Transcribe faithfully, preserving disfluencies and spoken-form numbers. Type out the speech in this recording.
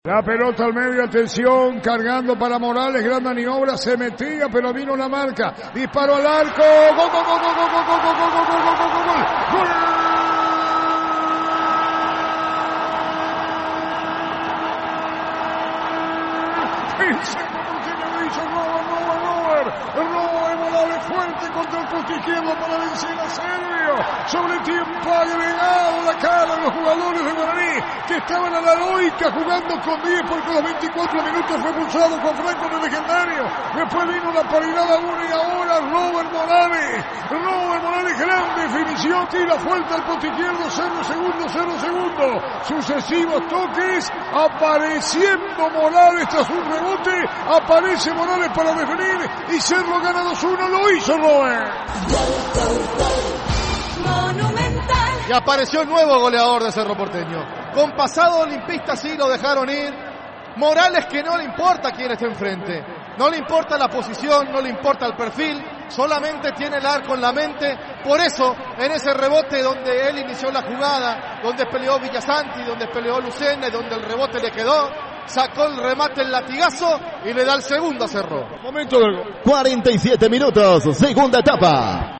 La pelota al medio, atención, cargando para Morales, gran maniobra, se metía, pero vino la marca, disparo al arco, gol, gol, gol, gol, gol, gol, gol, gol, gol, gol, gol, gol, gol, gol, gol. Robert Morales fuerte contra el poste izquierdo para vencer a Servio. Sobre tiempo agregado, la cara de los jugadores de Guaraní que estaban a la loica jugando con diez porque a los veinticuatro minutos fue pulsado con Franco en el legendario. Después vino la paridad a uno y ahora Robert Morales. Robert Morales, gran definición, tira fuerte al poste izquierdo, cero segundos, cero segundos. Sucesivos toques, apareciendo Morales tras un rebote, aparece Morales para definir y Cerro gana dos uno, lo hizo Robert. Y apareció el nuevo goleador de Cerro Porteño. Con pasado olimpista sí lo dejaron ir. Morales, que no le importa quién esté enfrente. No le importa la posición, no le importa el perfil. Solamente tiene el arco en la mente. Por eso, en ese rebote donde él inició la jugada, donde peleó Villasanti, donde peleó Lucena y donde el rebote le quedó, sacó el remate, el latigazo y le da el segundo a Cerro. Momento del gol. cuarenta y siete minutos, segunda etapa.